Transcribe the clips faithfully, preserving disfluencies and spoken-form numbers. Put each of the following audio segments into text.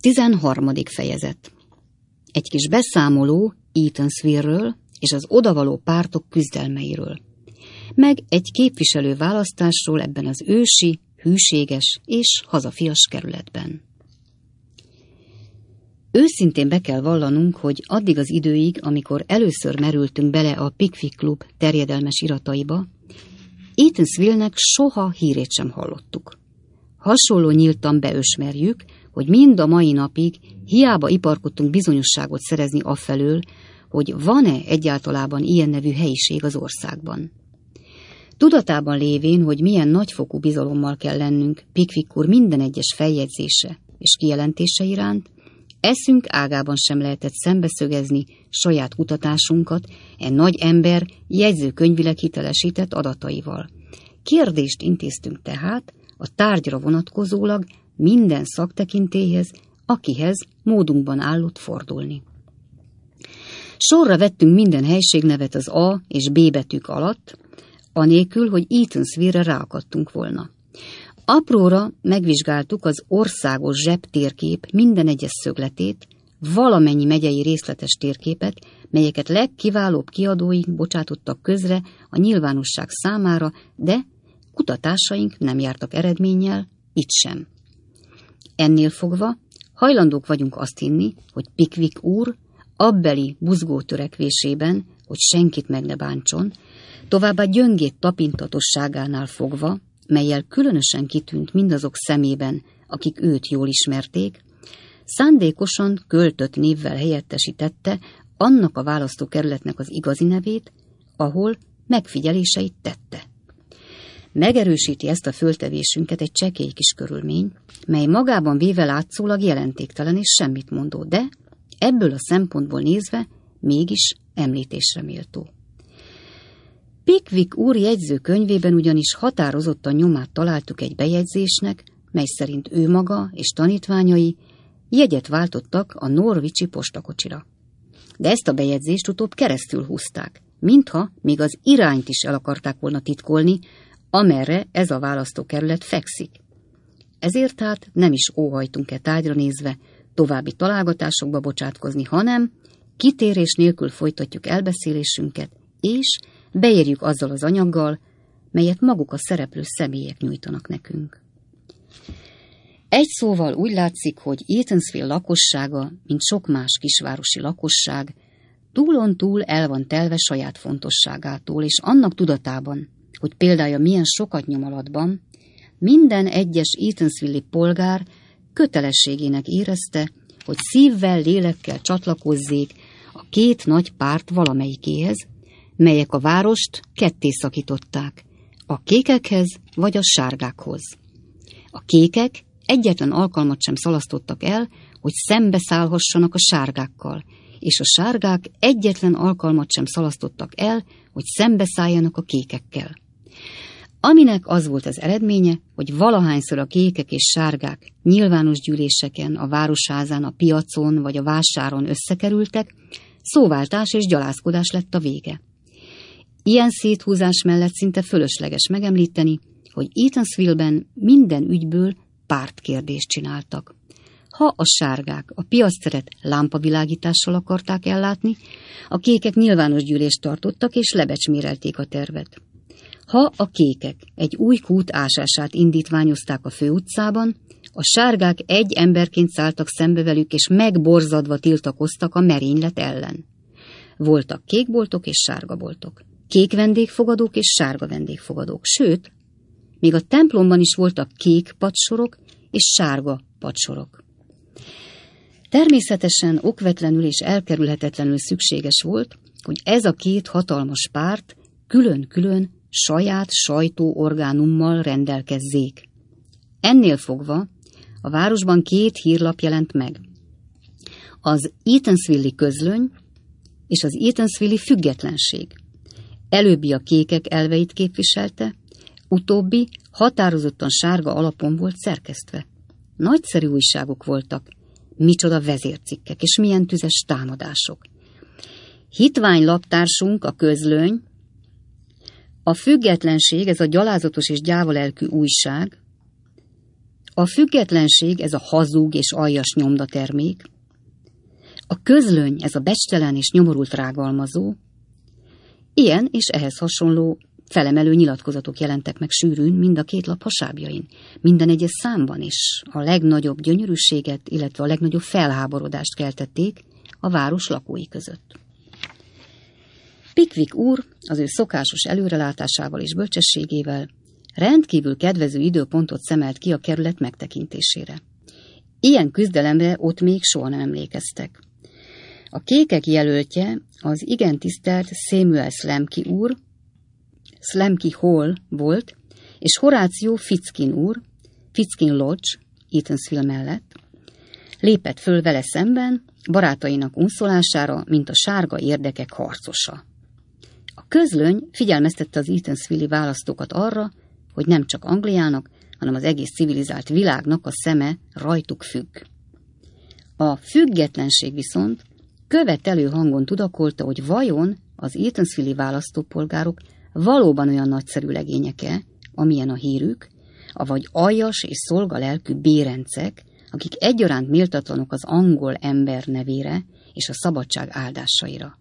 tizenharmadik fejezet. Egy kis beszámoló Eatanswill-ről és az odavaló pártok küzdelmeiről, meg egy képviselő választásról ebben az ősi, hűséges és hazafias kerületben. Őszintén be kell vallanunk, hogy addig az időig, amikor először merültünk bele a Pickwick Klub terjedelmes irataiba, Eatanswill-nek soha hírét sem hallottuk. Hasonló nyíltan beösmerjük, hogy mind a mai napig hiába iparkodtunk bizonyosságot szerezni afelől, hogy van-e egyáltalában ilyen nevű helyiség az országban. Tudatában lévén, hogy milyen nagyfokú bizalommal kell lennünk Pickwick úr minden egyes feljegyzése és kijelentése iránt, eszünk ágában sem lehetett szembeszögezni saját kutatásunkat e nagy ember jegyzőkönyvileg hitelesített adataival. Kérdést intéztünk tehát a tárgyra vonatkozólag minden szaktekintélyhez, akihez módunkban állott fordulni. Sorra vettünk minden helységnevet az A és B betűk alatt, anélkül, hogy Eatanswill-re ráakadtunk volna. Apróra megvizsgáltuk az országos zsebtérkép minden egyes szögletét, valamennyi megyei részletes térképet, melyeket legkiválóbb kiadóink bocsátottak közre a nyilvánosság számára, de kutatásaink nem jártak eredménnyel, itt sem. Ennél fogva hajlandók vagyunk azt hinni, hogy Pickwick úr abbeli buzgó törekvésében, hogy senkit meg ne bántson, továbbá gyöngét tapintatosságánál fogva, mellyel különösen kitűnt mindazok szemében, akik őt jól ismerték, szándékosan költött névvel helyettesítette annak a választókerületnek az igazi nevét, ahol megfigyeléseit tette. Megerősíti ezt a föltevésünket egy csekély kis körülmény, mely magában véve látszólag jelentéktelen és semmit mondó, de ebből a szempontból nézve mégis említésre méltó. Pickwick úr jegyzőkönyvében ugyanis határozottan nyomát találtuk egy bejegyzésnek, mely szerint ő maga és tanítványai jegyet váltottak a norwichi postakocsira. De ezt a bejegyzést utóbb keresztül húzták, mintha még az irányt is el akarták volna titkolni, amerre ez a választókerület fekszik. Ezért tehát nem is óhajtunk-e tárgyra nézve további találgatásokba bocsátkozni, hanem kitérés nélkül folytatjuk elbeszélésünket, és beérjük azzal az anyaggal, melyet maguk a szereplő személyek nyújtanak nekünk. Egy szóval úgy látszik, hogy Eatanswill lakossága, mint sok más kisvárosi lakosság, túlontúl el van telve saját fontosságától, és annak tudatában, hogy példája milyen sokat nyom alatban, minden egyes Eatanswilli polgár kötelességének érezte, hogy szívvel, lélekkel csatlakozzék a két nagy párt valamelyikéhez, melyek a várost ketté szakították, a kékekhez vagy a sárgákhoz. A kékek egyetlen alkalmat sem szalasztottak el, hogy szembeszállhassanak a sárgákkal, és a sárgák egyetlen alkalmat sem szalasztottak el, hogy szembeszálljanak a kékekkel. Aminek az volt az eredménye, hogy valahányszor a kékek és sárgák nyilvános gyűléseken, a városházán, a piacon vagy a vásáron összekerültek, szóváltás és gyalázkodás lett a vége. Ilyen széthúzás mellett szinte fölösleges megemlíteni, hogy Eatanswill-ben minden ügyből pártkérdést csináltak. Ha a sárgák a piacteret lámpavilágítással akarták ellátni, a kékek nyilvános gyűlést tartottak és lebecsmérelték a tervet. Ha a kékek egy új kút ásását indítványozták a főutcában, a sárgák egy emberként szálltak szembe velük, és megborzadva tiltakoztak a merénylet ellen. Voltak kékboltok és sárgaboltok, kék vendégfogadók és sárga vendégfogadók, sőt, még a templomban is voltak kék padsorok és sárga padsorok. Természetesen okvetlenül és elkerülhetetlenül szükséges volt, hogy ez a két hatalmas párt külön-külön saját sajtóorgánummal rendelkezzék. Ennél fogva a városban két hírlap jelent meg. Az Eatanswilli Közlöny és az Eatanswilli Függetlenség. Előbbi a kékek elveit képviselte, utóbbi határozottan sárga alapon volt szerkesztve. Nagyszerű újságok voltak, micsoda vezércikkek és milyen tüzes támadások. Hitvány laptársunk, a Közlöny, a Függetlenség, ez a gyalázatos és gyávalelkű újság, A függetlenség, ez a hazug és aljas nyomdatermék, a közlöny, ez a becstelen és nyomorult rágalmazó. Ilyen és ehhez hasonló felemelő nyilatkozatok jelentek meg sűrűn mind a két lap hasábjain, minden egyes számban is a legnagyobb gyönyörűséget, illetve a legnagyobb felháborodást keltették a város lakói között. Pickwick úr az ő szokásos előrelátásával és bölcsességével rendkívül kedvező időpontot szemelt ki a kerület megtekintésére. Ilyen küzdelemre ott még soha nem emlékeztek. A kékek jelöltje az igen tisztelt Samuel Slamky úr, Slamky Hall volt, és Horatio Fitzkin úr, Fitzkin Lodge, Eatanswill mellett, lépett föl vele szemben, barátainak unszolására, mint a sárga érdekek harcosa. A közlöny figyelmeztette az Eatanswilli választókat arra, hogy nem csak Angliának, hanem az egész civilizált világnak a szeme rajtuk függ. A függetlenség viszont követelő hangon tudakolta, hogy vajon az Eatanswilli választópolgárok valóban olyan nagyszerű legények-e, amilyen a hírük, avagy aljas és szolgalelkű bérencek, akik egyaránt méltatlanok az angol ember nevére és a szabadság áldásaira.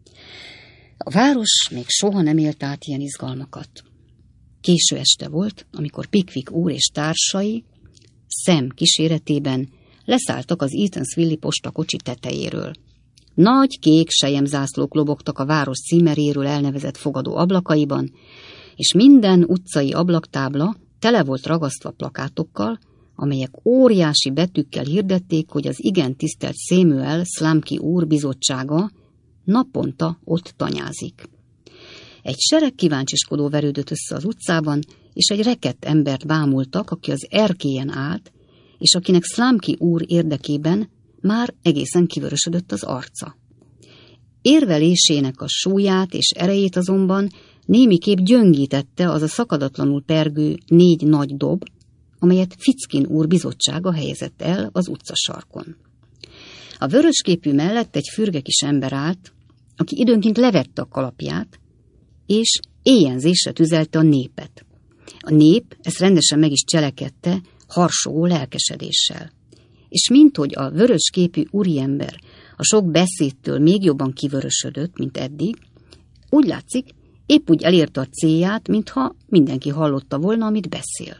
A város még soha nem élt át ilyen izgalmakat. Késő este volt, amikor Pickwick úr és társai Sam kíséretében leszálltak az Eatanswilli postakocsi tetejéről. Nagy kék selyemzászlók lobogtak a város címeréről elnevezett fogadó ablakaiban, és minden utcai ablaktábla tele volt ragasztva plakátokkal, amelyek óriási betűkkel hirdették, hogy az igen tisztelt Samuel Slamky úr bizottsága naponta ott tanyázik. Egy sereg kíváncsiskodó verődött össze az utcában, és egy rekedt embert bámultak, aki az erkélyen állt, és akinek Slamky úr érdekében már egészen kivörösödött az arca. Érvelésének a súlyát és erejét azonban némiképp gyöngítette az a szakadatlanul pergő négy nagy dob, amelyet Fitzkin úr bizottsága helyezett el az utcasarkon. A vörösképű mellett egy fürge kis ember állt, aki időnként levette a kalapját, és éjjenzésre tüzelte a népet. A nép ezt rendesen meg is cselekedte, harsogó lelkesedéssel. És minthogy a vörösképű úriember a sok beszédtől még jobban kivörösödött, mint eddig, úgy látszik, épp úgy elérte a célját, mintha mindenki hallotta volna, amit beszél.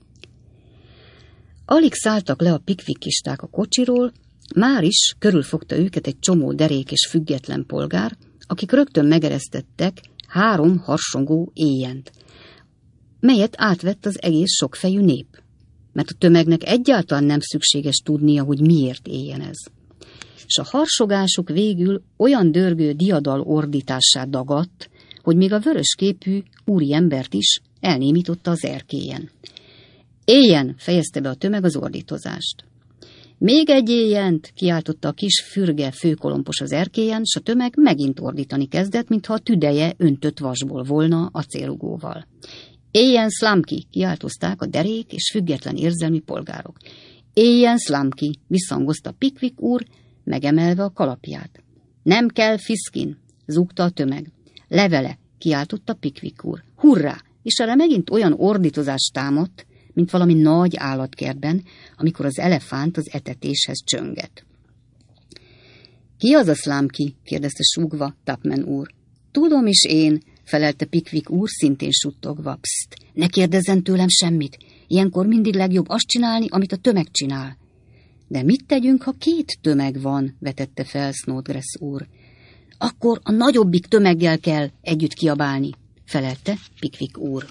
Alig szálltak le a pickwickisták a kocsiról, már is körülfogta őket egy csomó derék és független polgár, akik rögtön megeresztettek három harsongó éjjent, melyet átvett az egész sokfejű nép, mert a tömegnek egyáltalán nem szükséges tudnia, hogy miért éljen ez. És a harsogásuk végül olyan dörgő diadal ordítássá dagadt, hogy még a vörösképű úriembert is elnémította az erkélyen. Éljen, fejezte be a tömeg az ordítozást. Még egy éjjent, kiáltotta a kis fürge főkolompos az erkélyen, s a tömeg megint ordítani kezdett, mintha a tüdeje öntött vasból volna acélrugóval. Éljen Slamky, kiáltozták a derék és független érzelmi polgárok. Éljen Slamky, visszhangozta Pickwick úr, megemelve a kalapját. Nem kell Fitzkin, zúgta a tömeg. Levele, kiáltotta Pickwick úr. Hurrá! És erre megint olyan ordítozás támadt, mint valami nagy állatkertben, amikor az elefánt az etetéshez csönget. Ki az a Slamky? kérdezte súgva Tupman úr. Tudom is én, felelte Pickwick úr szintén suttogva. Pszt, ne kérdezzen tőlem semmit. Ilyenkor mindig legjobb azt csinálni, amit a tömeg csinál. De mit tegyünk, ha két tömeg van? Vetette fel Snodgrass úr. Akkor a nagyobbik tömeggel kell együtt kiabálni, felelte Pickwick úr.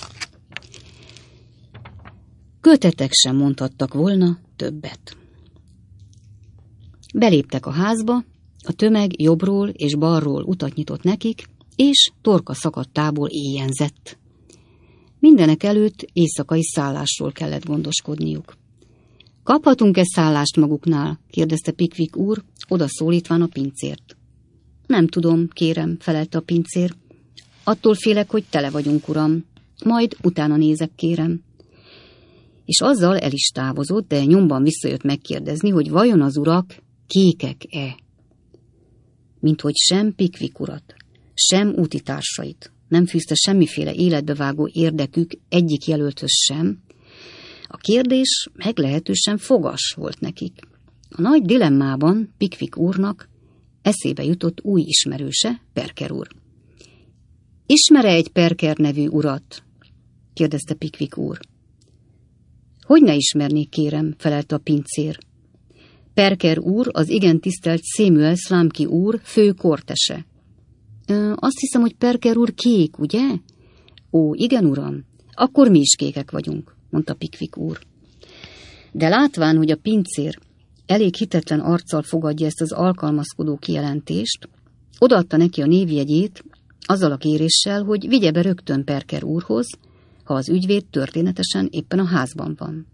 Kötetek sem mondhattak volna többet. Beléptek a házba, a tömeg jobbról és balról utat nyitott nekik, és torka szakadtából éjjenzett. Mindenek előtt éjszakai szállásról kellett gondoskodniuk. Kaphatunk-e szállást maguknál? kérdezte Pickwick úr, odaszólítván a pincért. Nem tudom, kérem, felelte a pincér. Attól félek, hogy tele vagyunk, uram. Majd utána nézek, kérem. És azzal el is távozott, de nyomban visszajött megkérdezni, hogy vajon az urak kékek-e. Minthogy sem Pickwick urat, sem útitársait nem fűzte semmiféle életbevágó érdekük egyik jelölthöz sem, A kérdés meglehetősen fogas volt nekik. A nagy dilemmában Pickwick úrnak eszébe jutott új ismerőse, Perker úr. Ismer-e egy Perker nevű urat? kérdezte Pickwick úr. Hogy ne ismernék, kérem, felelte a pincér. Perker úr az igen tisztelt Samuel Slumkey úr fő kortese. Ö, azt hiszem, hogy Perker úr kék, ugye? Ó, igen, uram, akkor mi is kékek vagyunk, mondta Pickwick úr. De látván, hogy a pincér elég hitetlen arccal fogadja ezt az alkalmazkodó kijelentést, odaadta neki a névjegyét, azzal a kéréssel, hogy vigye be rögtön Perker úrhoz, ha az ügyvéd történetesen éppen a házban van.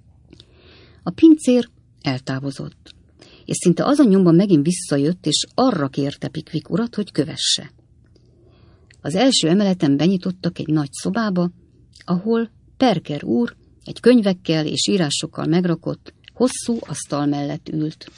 A pincér eltávozott, és szinte azon nyomban megint visszajött, és arra kérte Pickwick urat, hogy kövesse. Az első emeleten benyitottak egy nagy szobába, ahol Perker úr egy könyvekkel és írásokkal megrakott, hosszú asztal mellett ült.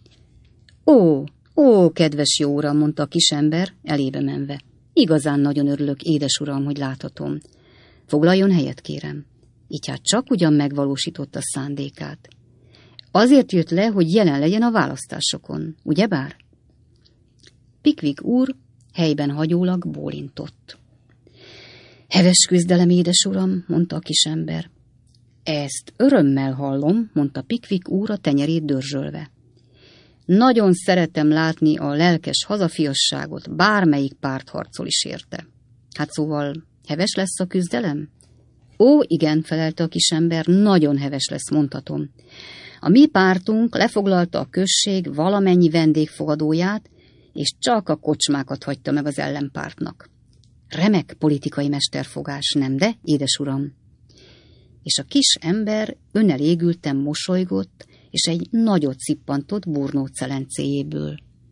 Ó, ó, kedves jó uram, mondta a kisember, elébe menve. Igazán nagyon örülök, édes uram, hogy láthatom. Foglaljon helyet, kérem. Így hát csak ugyan megvalósította szándékát. Azért jött le, hogy jelen legyen a választásokon, ugyebár? Pickwick úr helyben hagyólag bólintott. Heves küzdelem, édes uram, mondta a kisember. Ezt örömmel hallom, mondta Pickwick úr a tenyerét dörzsölve. Nagyon szeretem látni a lelkes hazafiasságot, bármelyik párt harcol is érte. Hát szóval heves lesz a küzdelem? Ó, igen, felelte a kisember, nagyon heves lesz, mondhatom. A mi pártunk lefoglalta a község valamennyi vendégfogadóját, és csak a kocsmákat hagyta meg az ellenpártnak. Remek politikai mesterfogás, nem de, édes uram? És a kis ember önelégülten mosolygott, és egy nagyot szippantott burnó celencéjéből.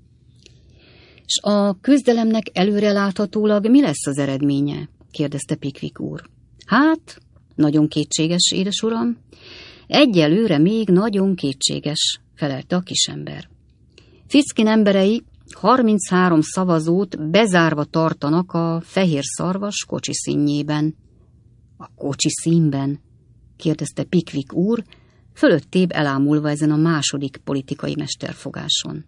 És a küzdelemnek előreláthatólag mi lesz az eredménye? kérdezte Pickwick úr. Hát, nagyon kétséges, édes uram. Egyelőre még nagyon kétséges, felelte a kisember. Fitzkin emberei harminchárom szavazót bezárva tartanak a fehér szarvas kocsi színjében. A kocsi színben? kérdezte Pickwick úr, fölöttébb elámulva ezen a második politikai mesterfogáson.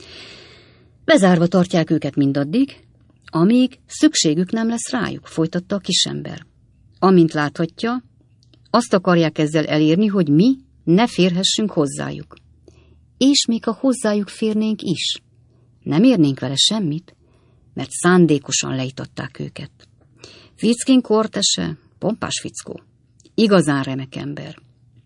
Bezárva tartják őket mindaddig, amíg szükségük nem lesz rájuk, folytatta a kisember. Amint láthatja, azt akarják ezzel elérni, hogy mi ne férhessünk hozzájuk. És még ha hozzájuk férnénk is, nem érnénk vele semmit, mert szándékosan leítatták őket. Fitzkin kortese, pompás fickó, igazán remek ember.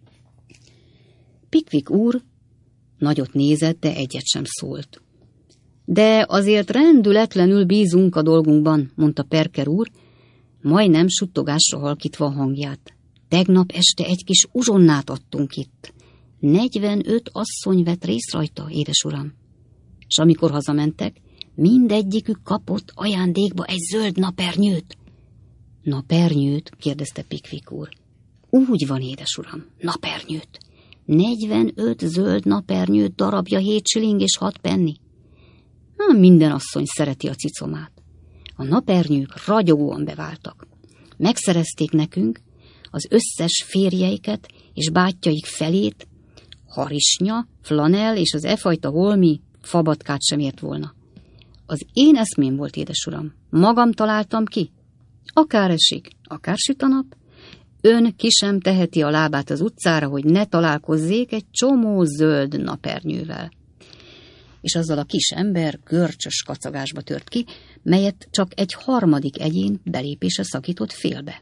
Pickwick úr nagyot nézett, de egyet sem szólt. De azért rendületlenül bízunk a dolgunkban, mondta Perker úr, majdnem suttogásra halkítva a hangját. Tegnap este egy kis uzsonnát adtunk itt. Negyvenöt asszony vett részt rajta, édes uram. És amikor hazamentek, mindegyikük kapott ajándékba egy zöld napernyőt. Napernyőt? kérdezte Pickwick úr. Úgy van, édes uram, napernyőt. Negyvenöt zöld napernyőt darabja hét shilling és hat penny. Há, minden asszony szereti a cicomát. A napernyők ragyogóan beváltak. Megszerezték nekünk az összes férjeiket és bátyjaik felét, harisnya, flanell és az e fajta holmi fabatkát sem ért volna. Az én eszmém volt, édes uram. Magam találtam ki. Akár esik, akár süt a nap, ön ki sem teheti a lábát az utcára, hogy ne találkozzék egy csomó zöld napernyővel. És azzal a kis ember görcsös kacagásba tört ki, melyet csak egy harmadik egyén belépése szakított félbe.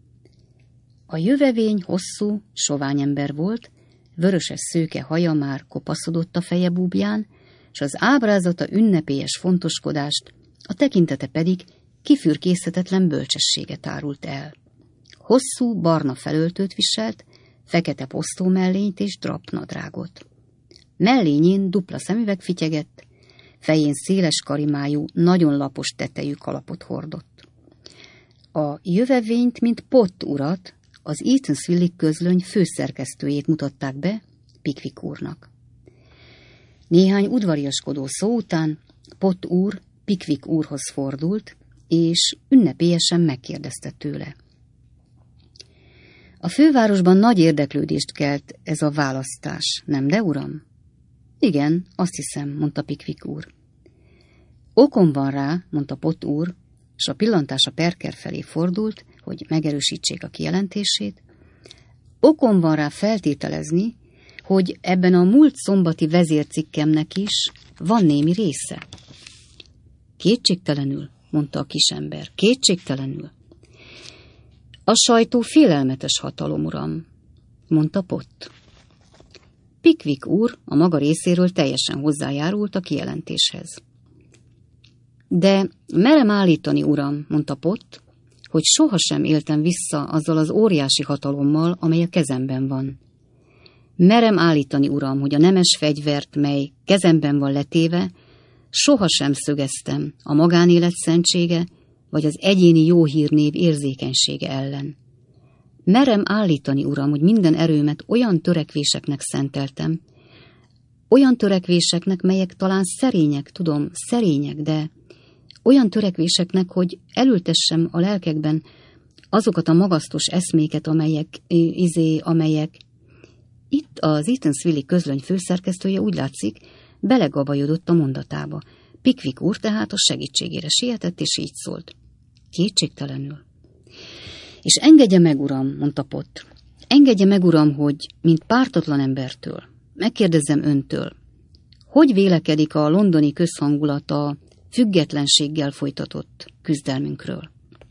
A jövevény hosszú, sovány ember volt, vöröses szőke haja már kopaszodott a feje búbján, és az ábrázata ünnepélyes fontoskodást, a tekintete pedig kifürkészhetetlen bölcsességet árult el. Hosszú, barna felöltőt viselt, fekete posztómellényt és drapnadrágot. Mellényén dupla szemüveg fityegett, fején széles karimájú, nagyon lapos tetejű kalapot hordott. A jövevényt, mint Pott urat, az Eatanswill-i közlöny főszerkesztőjét mutatták be Pickwick úrnak. Néhány udvariaskodó szó után Pott úr Pickwick úrhoz fordult, és ünnepélyesen megkérdezte tőle. A fővárosban nagy érdeklődést kelt ez a választás, nem de, uram? Igen, azt hiszem, mondta Pickwick úr. Okom van rá, mondta Pott úr, és a pillantása Parker felé fordult, hogy megerősítsék a kijelentését. Okom van rá feltételezni, hogy ebben a múlt szombati vezércikkemnek is van némi része. Kétségtelenül, mondta a kisember, kétségtelenül. A sajtó félelmetes hatalom, uram, mondta Pott. Pickwick úr a maga részéről teljesen hozzájárult a kijelentéshez. De merem állítani, uram, mondta Pott, hogy sohasem éltem vissza azzal az óriási hatalommal, amely a kezemben van. Merem állítani, uram, hogy a nemes fegyvert, mely kezemben van letéve, sohasem szögeztem a magánélet szentsége, vagy az egyéni jó hírnév érzékenysége ellen. Merem állítani, uram, hogy minden erőmet olyan törekvéseknek szenteltem, olyan törekvéseknek, melyek talán szerények, tudom, szerények, de olyan törekvéseknek, hogy elültessem a lelkekben azokat a magasztos eszméket, amelyek, izé, amelyek... Itt az Eatanswill-i közlöny főszerkesztője úgy látszik, belegabajodott a mondatába. Pickwick úr tehát a segítségére sietett, és így szólt. Kétségtelenül. És engedje meg, uram, mondta Pott. Engedje meg, uram, hogy, mint pártatlan embertől, megkérdezzem öntől, hogy vélekedik a londoni közhangulat a függetlenséggel folytatott küzdelmünkről?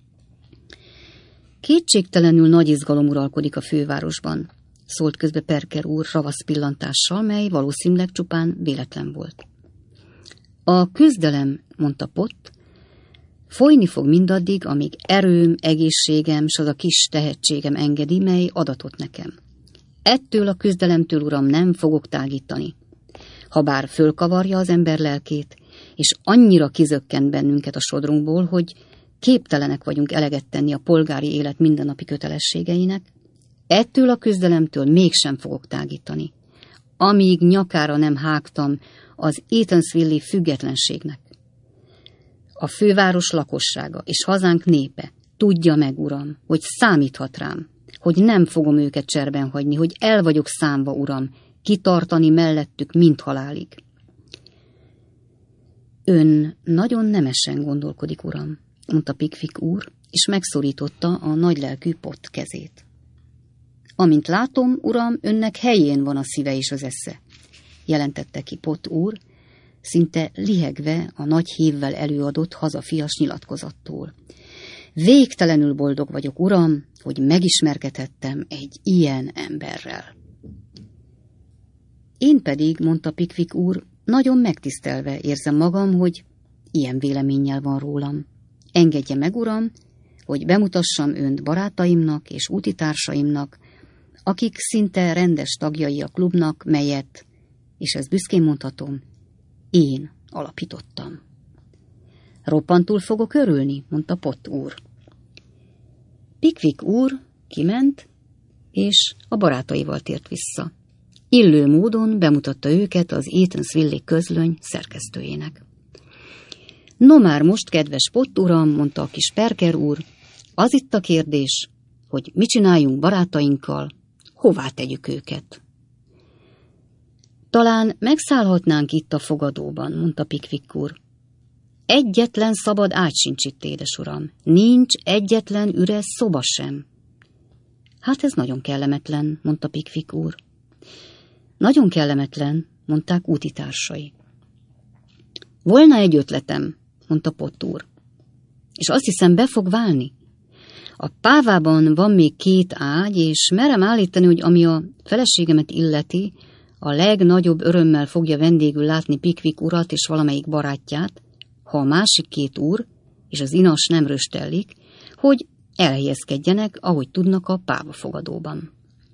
Kétségtelenül nagy izgalom uralkodik a fővárosban, szólt közbe Parker úr ravasz pillantással, mely valószínűleg csupán véletlen volt. A küzdelem, mondta Pott, folyni fog mindaddig, amíg erőm, egészségem s az a kis tehetségem engedi, mely adatot nekem. Ettől a küzdelemtől, uram, nem fogok tágítani. Habár fölkavarja az ember lelkét, és annyira kizökkent bennünket a sodrunkból, hogy képtelenek vagyunk eleget tenni a polgári élet mindennapi kötelességeinek, ettől a küzdelemtől mégsem fogok tágítani, amíg nyakára nem hágtam az Eatanswill-i függetlenségnek. A főváros lakossága és hazánk népe tudja meg, uram, hogy számíthat rám, hogy nem fogom őket cserben hagyni, hogy el vagyok számva, uram, kitartani mellettük, mint halálig. Ön nagyon nemesen gondolkodik, uram, mondta Pickwick úr, és megszorította a nagylelkű Pott kezét. Amint látom, uram, önnek helyén van a szíve és az esze, jelentette ki Pott úr, szinte lihegve a nagy hívvel előadott hazafias nyilatkozattól. Végtelenül boldog vagyok, uram, hogy megismerkedhettem egy ilyen emberrel. Én pedig, mondta Pickwick úr, nagyon megtisztelve érzem magam, hogy ilyen véleménnyel van rólam. Engedje meg, uram, hogy bemutassam önt barátaimnak és útitársaimnak, akik szinte rendes tagjai a klubnak, melyet, és ezt büszkén mondhatom, én alapítottam. Roppantul fogok örülni, mondta Pott úr. Pickwick úr kiment, és a barátaival tért vissza. Illő módon bemutatta őket az Eatanswill-i közlöny szerkesztőjének. No már most, kedves Pott uram, mondta a kis Parker úr, az itt a kérdés, hogy mit csináljunk barátainkkal, hová tegyük őket. Talán megszállhatnánk itt a fogadóban, mondta Pickwick úr. Egyetlen szabad ágy sincs itt, édes uram. Nincs egyetlen üres szoba sem. Hát ez nagyon kellemetlen, mondta Pickwick úr. Nagyon kellemetlen, mondták útitársai. Volna egy ötletem, mondta Pott úr. És azt hiszem, be fog válni. A pávában van még két ágy, és merem állítani, hogy ami a feleségemet illeti, a legnagyobb örömmel fogja vendégül látni Pickwick urat és valamelyik barátját, ha a másik két úr, és az inas nem röstellik, hogy elhelyezkedjenek, ahogy tudnak a pávafogadóban.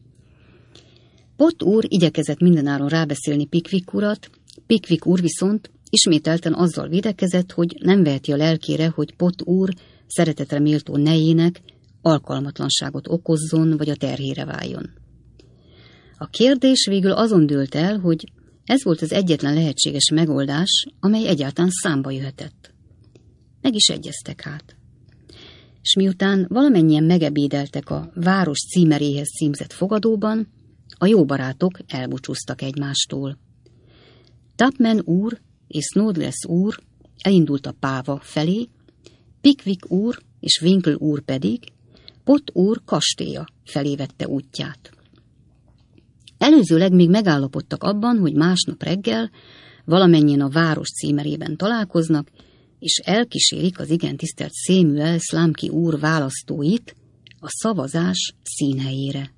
Pott úr igyekezett mindenáron rábeszélni Pickwick urat, Pickwick úr viszont ismételten azzal védekezett, hogy nem veheti a lelkére, hogy Pott úr szeretetre méltó nejének alkalmatlanságot okozzon, vagy a terhére váljon. A kérdés végül azon dőlt el, hogy ez volt az egyetlen lehetséges megoldás, amely egyáltalán számba jöhetett. Meg is egyeztek hát. s miután valamennyien megebédeltek a város címeréhez címzett fogadóban, a jó barátok elbúcsúztak egymástól. Tupman úr és Snodgrass úr elindult a Páva felé, Pickwick úr és Winkle úr pedig Pott úr kastélya felé vette útját. Előzőleg még megállapodtak abban, hogy másnap reggel valamennyien a város címerében találkoznak, és elkísérik az igen tisztelt Samuel Slumkey úr választóit a szavazás színhelyére.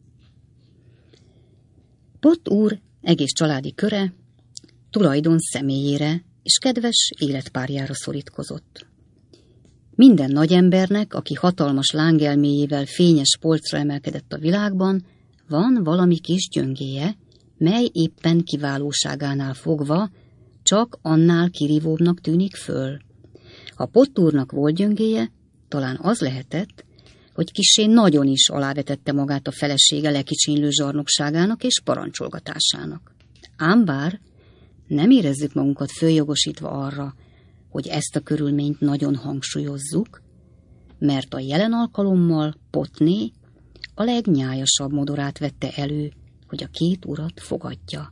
Pott úr egész családi köre tulajdon személyére és kedves életpárjára szorítkozott. Minden nagy embernek, aki hatalmas lángelméjével fényes polcra emelkedett a világban, van valami kis gyöngéje, mely éppen kiválóságánál fogva csak annál kirívóbbnak tűnik föl. Ha Pott úrnak volt gyöngéje, talán az lehetett, hogy kissé nagyon is alávetette magát a felesége lekicsinlő zsarnokságának és parancsolgatásának. Ám bár nem érezzük magunkat följogosítva arra, hogy ezt a körülményt nagyon hangsúlyozzuk, mert a jelen alkalommal Pottné a legnyájasabb modorát vette elő, hogy a két urat fogadja.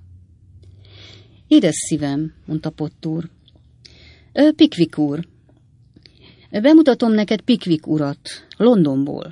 Édes szívem, mondta Pott úr. Pickwick úr, bemutatom neked Pickwick urat, Londonból.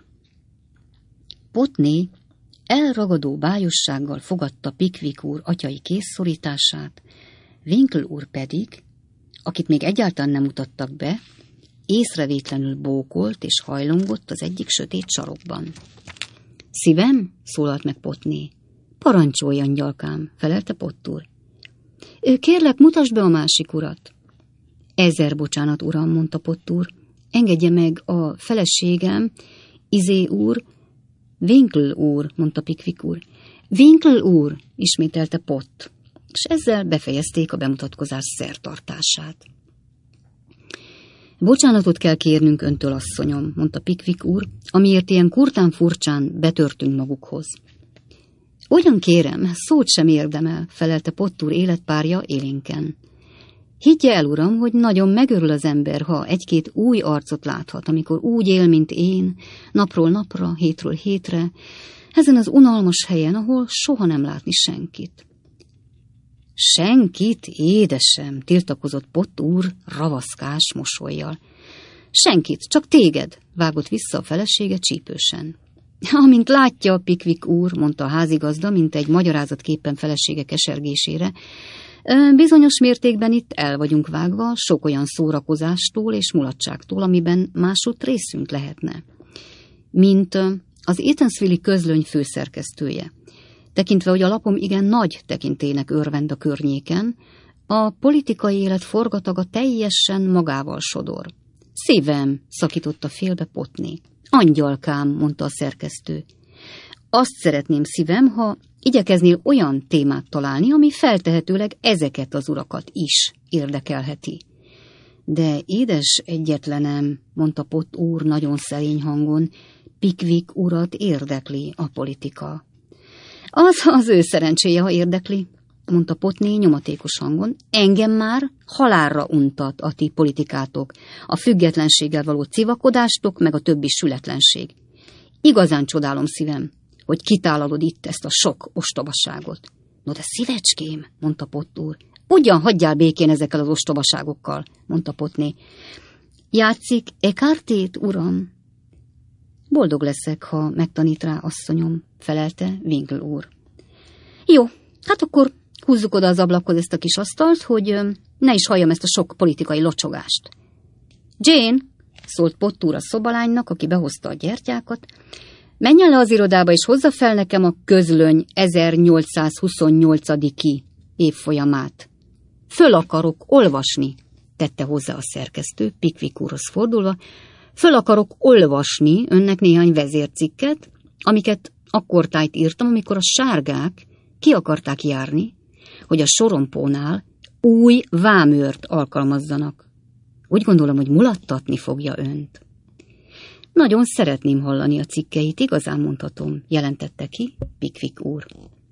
Pottné elragadó bájossággal fogadta Pickwick úr atyai kézszorítását, Winkle úr pedig, akit még egyáltalán nem mutattak be, észrevétlenül bókolt és hajlongott az egyik sötét sarokban. Szívem? Szólalt meg Pottné. Parancsolj, angyalkám, felelte Pott úr. Kérlek, mutasd be a másik urat. Ezer bocsánat, uram, mondta Pott úr. Engedje meg a feleségem, Izé úr. Winkle úr, mondta Pickwick úr. Winkle úr, ismételte Pott, és ezzel befejezték a bemutatkozás szertartását. Bocsánatot kell kérnünk öntől, asszonyom, mondta Pickwick úr, amiért ilyen kurtán furcsán betörtünk magukhoz. Olyan kérem, szót sem érdemel, felelte Pott úr életpárja élénken. Higgye el, uram, hogy nagyon megörül az ember, ha egy-két új arcot láthat, amikor úgy él, mint én, napról napra, hétről hétre, ezen az unalmas helyen, ahol soha nem látni senkit. Senkit, édesem, tiltakozott Pott úr ravaszkás mosollyal. Senkit, csak téged, vágott vissza a felesége csípősen. Amint látja, Pickwick úr, mondta a házigazda, mint egy magyarázatképpen felesége kesergésére, bizonyos mértékben itt el vagyunk vágva sok olyan szórakozástól és mulatságtól, amiben másút részünk lehetne. Mint az Eatanswill-i közlöny főszerkesztője. Tekintve, hogy a lapom igen nagy tekintélynek örvend a környéken, a politikai élet forgataga teljesen magával sodor. Szívem, szakította félbe Pottné. Angyalkám, mondta a szerkesztő. Azt szeretném, szívem, ha igyekeznél olyan témát találni, ami feltehetőleg ezeket az urakat is érdekelheti. De édes egyetlenem, mondta Pott úr nagyon szerény hangon, Pickwick urat érdekli a politika. Az az ő szerencséje, ha érdekli, mondta Pottné nyomatékos hangon. Engem már halálra untat a ti politikátok, a függetlenséggel való civakodástok, meg a többi sületlenség. Igazán csodálom, szívem, hogy kitálalod itt ezt a sok ostobaságot. No de szívecském, mondta Pott úr. Ugyan hagyjál békén ezekkel az ostobaságokkal, mondta Pottné. Játszik ekártét, uram? Boldog leszek, ha megtanít rá, asszonyom, felelte Winkle úr. Jó, hát akkor húzzuk oda az ablakhoz ezt a kis asztalt, hogy ne is halljam ezt a sok politikai locsogást. Jane, szólt Pott úr a szobalánynak, aki behozta a gyertyákat, menjen le az irodába, és hozza fel nekem a közlöny ezernyolcszázhuszonnyolcadiki évfolyamát. Föl akarok olvasni, tette hozzá a szerkesztő, Pickwick úrhoz fordulva, föl akarok olvasni önnek néhány vezércikket, amiket akkortájt írtam, amikor a sárgák ki akarták járni, hogy a sorompónál új vámőrt alkalmazzanak. Úgy gondolom, hogy mulattatni fogja önt. Nagyon szeretném hallani a cikkeit, igazán mondhatom, jelentette ki Pickwick úr.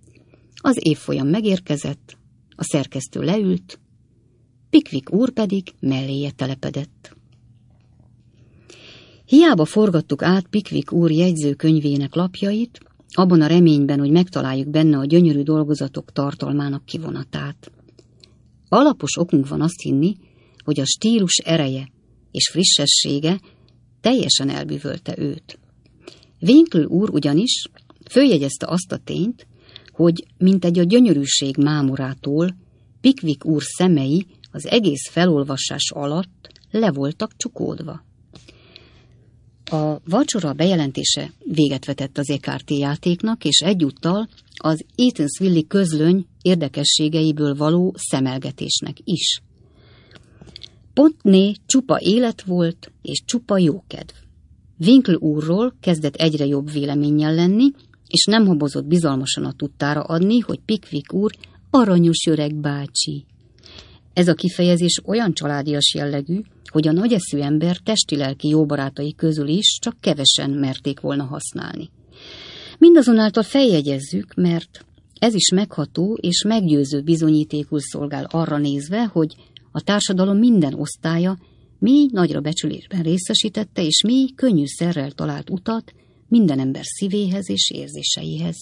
Az évfolyam megérkezett, a szerkesztő leült, Pickwick úr pedig melléje telepedett. Hiába forgattuk át Pickwick úr jegyzőkönyvének lapjait, abban a reményben, hogy megtaláljuk benne a gyönyörű dolgozatok tartalmának kivonatát. Alapos okunk van azt hinni, hogy a stílus ereje és frissessége teljesen elbűvölte őt. Winkle úr ugyanis följegyezte azt a tényt, hogy mintegy a gyönyörűség mámorától Pickwick úr szemei az egész felolvasás alatt le voltak csukódva. A vacsora bejelentése véget vetett az ékárté játéknak, és egyúttal az Eatanswill-i közlöny érdekességeiből való szemelgetésnek is. Pontné csupa élet volt, és csupa jókedv. Winkle úrról kezdett egyre jobb véleménnyel lenni, és nem habozott bizalmasan a tudtára adni, hogy Pickwick úr aranyos öreg bácsi. Ez a kifejezés olyan családias jellegű, hogy a nagyeszű ember testi-lelki jóbarátai közül is csak kevesen merték volna használni. Mindazonáltal feljegyezzük, mert ez is megható és meggyőző bizonyítékul szolgál arra nézve, hogy a társadalom minden osztálya mély nagyra becsülésben részesítette, és mély könnyűszerrel talált utat minden ember szívéhez és érzéseihez.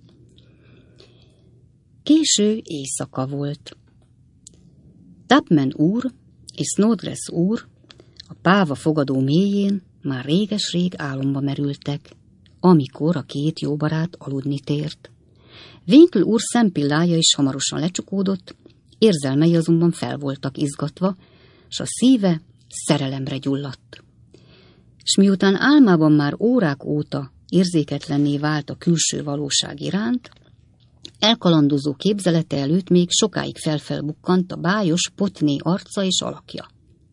Késő éjszaka volt. Tupman úr és Snodgrass úr a páva fogadó mélyén már réges-rég álomba merültek, amikor a két jó barát aludni tért. Winkle úr szempillája is hamarosan lecsukódott, érzelmei azonban fel voltak izgatva, s a szíve szerelemre gyulladt. S miután álmában már órák óta érzéketlenné vált a külső valóság iránt, elkalandozó képzelete előtt még sokáig felfelbukkant a bájos Potné arca és alakja.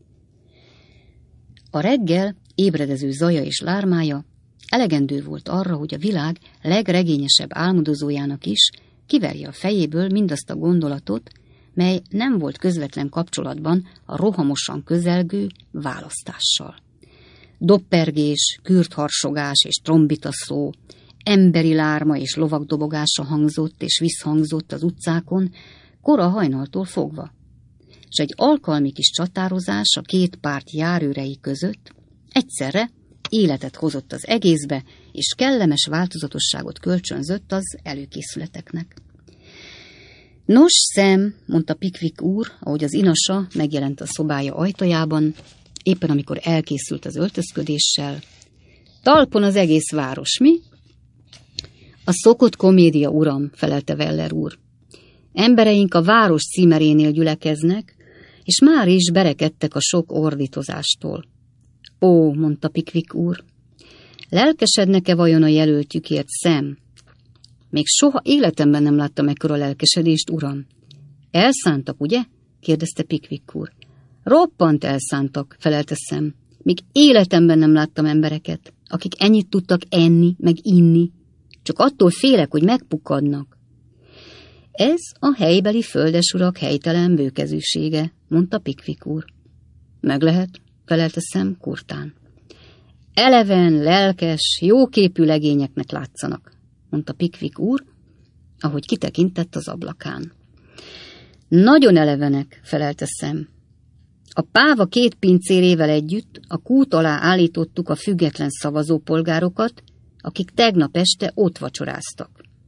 A reggel ébredező zaja és lármája elegendő volt arra, hogy a világ legregényesebb álmodozójának is kiverje a fejéből mindazt a gondolatot, mely nem volt közvetlen kapcsolatban a rohamosan közelgő választással. Doppergés, kürtharsogás és trombitaszó, emberi lárma és lovagdobogása hangzott és visszhangzott az utcákon, kora hajnaltól fogva, és egy alkalmi kis csatározás a két párt járőrei között egyszerre életet hozott az egészbe, és kellemes változatosságot kölcsönzött az előkészületeknek. Nos, Sam, mondta Pickwick úr, ahogy az inasa megjelent a szobája ajtajában, éppen amikor elkészült az öltözködéssel. Talpon az egész város, mi? A szokott komédia, uram, felelte Weller úr. Embereink a város címerénél gyülekeznek, és már is berekedtek a sok ordítozástól. Ó, mondta Pickwick úr, lelkesednek-e vajon a jelöltjükért, Sam? Még soha életemben nem láttam ekkora lelkesedést, uram. Elszántak, ugye? kérdezte Pickwick úr. Roppant elszántak, felelte Sam. Még életemben nem láttam embereket, akik ennyit tudtak enni, meg inni. Csak attól félek, hogy megpukkadnak. Ez a helybeli földesurak helytelen bőkezűsége, mondta Pickwick úr. Meg lehet, felelte Sam kurtán. Eleven, lelkes, jóképű legényeknek látszanak, mondta Pickwick úr, ahogy kitekintett az ablakán. Nagyon elevenek, felelte Sam. A páva két pincérével együtt a kút alá állítottuk a független szavazópolgárokat, akik tegnap este ott vacsoráztak.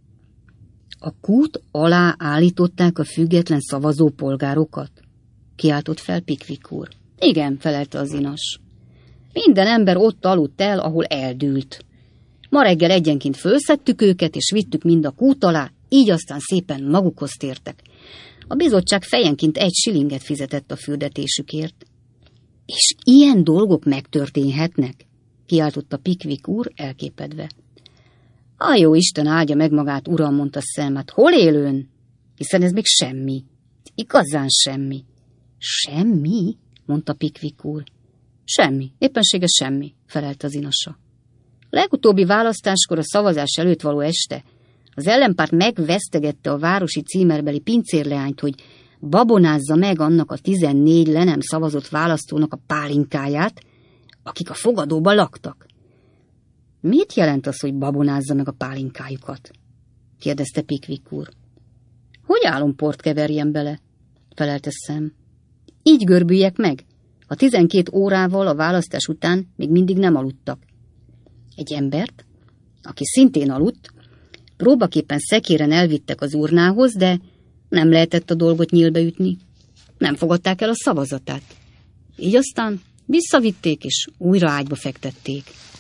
A kút alá állították a független szavazópolgárokat? Kiáltott fel Pickwick úr. Igen, felelte az inas. Minden ember ott aludt el, ahol eldült. Ma reggel egyenként fölszedtük őket, és vittük mind a kút alá, így aztán szépen magukhoz tértek. A bizottság fejenként egy silinget fizetett a fürdetésükért. És ilyen dolgok megtörténhetnek? Kiáltotta Pickwick úr elképedve. A jó Isten áldja meg magát, uram, mondta Sam, hát hol élőn? Hiszen ez még semmi. Igazán semmi. Semmi? Mondta Pickwick úr. Semmi, éppenséges semmi, felelte az inasa. Legutóbbi választáskor a szavazás előtt való este az ellenpárt megvesztegette a városi címerbeli pincérleányt, hogy babonázza meg annak a tizennégy le nem szavazott választónak a pálinkáját, akik a fogadóban laktak. Mit jelent az, hogy babonázza meg a pálinkájukat? kérdezte Pickwick úr. Hogy álomport keverjen bele? felelte Sam. Így görbüljek meg, A tizenkét órával a választás után még mindig nem aludtak. Egy embert, aki szintén aludt, próbaképpen szekéren elvittek az urnához, de nem lehetett a dolgot nyílbe ütni. Nem fogadták el a szavazatát. Így aztán visszavitték, és újra ágyba fektették.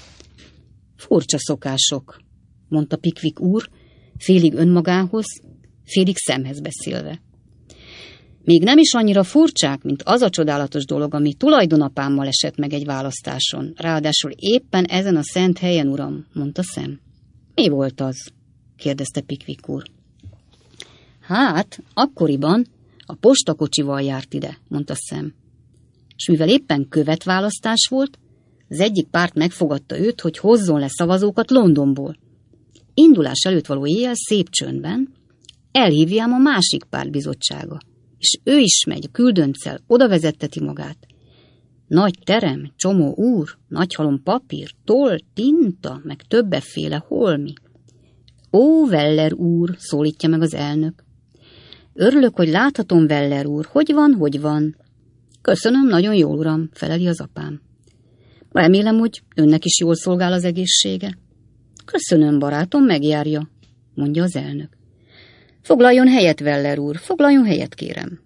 Furcsa szokások, mondta Pickwick úr, félig önmagához, félig szemhez beszélve. Még nem is annyira furcsák, mint az a csodálatos dolog, ami tulajdonapámmal esett meg egy választáson. Ráadásul éppen ezen a szent helyen, uram, mondta Sam. Mi volt az? kérdezte Pickwick úr. Hát, akkoriban a postakocsival járt ide, mondta Sam. És mivel éppen követválasztás volt, az egyik párt megfogadta őt, hogy hozzon le szavazókat Londonból. Indulás előtt való éjjel szép csöndben elhívjám a másik párt bizottsága, és ő is megy a küldönccel, oda vezetteti magát. Nagy terem, csomó úr, nagy halom papír, toll, tinta, meg többeféle holmi. Ó, Weller úr, szólítja meg az elnök. Örülök, hogy láthatom, Weller úr. Hogy van, hogy van? Köszönöm, nagyon jól, uram, feleli az apám. Remélem, hogy önnek is jól szolgál az egészsége. Köszönöm, barátom, megjárja, mondja az elnök. Foglaljon helyet, Weller úr, foglaljon helyet, kérem.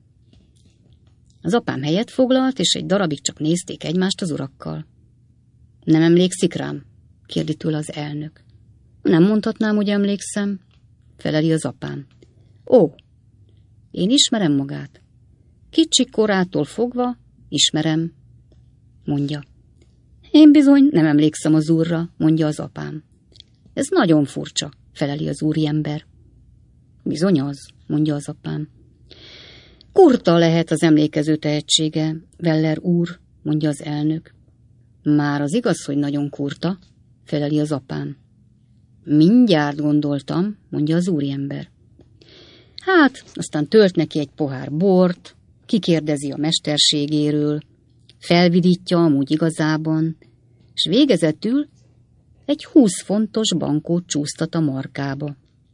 Az apám helyet foglalt, és egy darabig csak nézték egymást az urakkal. Nem emlékszik rám? kérdi tőle az elnök. Nem mondhatnám, hogy emlékszem, feleli az apám. Ó, én ismerem magát. Kicsi korától fogva ismerem, mondja. Én bizony nem emlékszem az úrra, mondja az apám. Ez nagyon furcsa, feleli az úriember. Bizony az, mondja az apám. Kurta lehet az emlékező tehetsége, Weller úr, mondja az elnök. Már az igaz, hogy nagyon kurta, feleli az apám. Mindjárt gondoltam, mondja az úriember. Hát, aztán tölt neki egy pohár bort, kikérdezi a mesterségéről, felvidítja amúgy igazában, és végezetül egy húsz fontos bankót csúsztat a markába.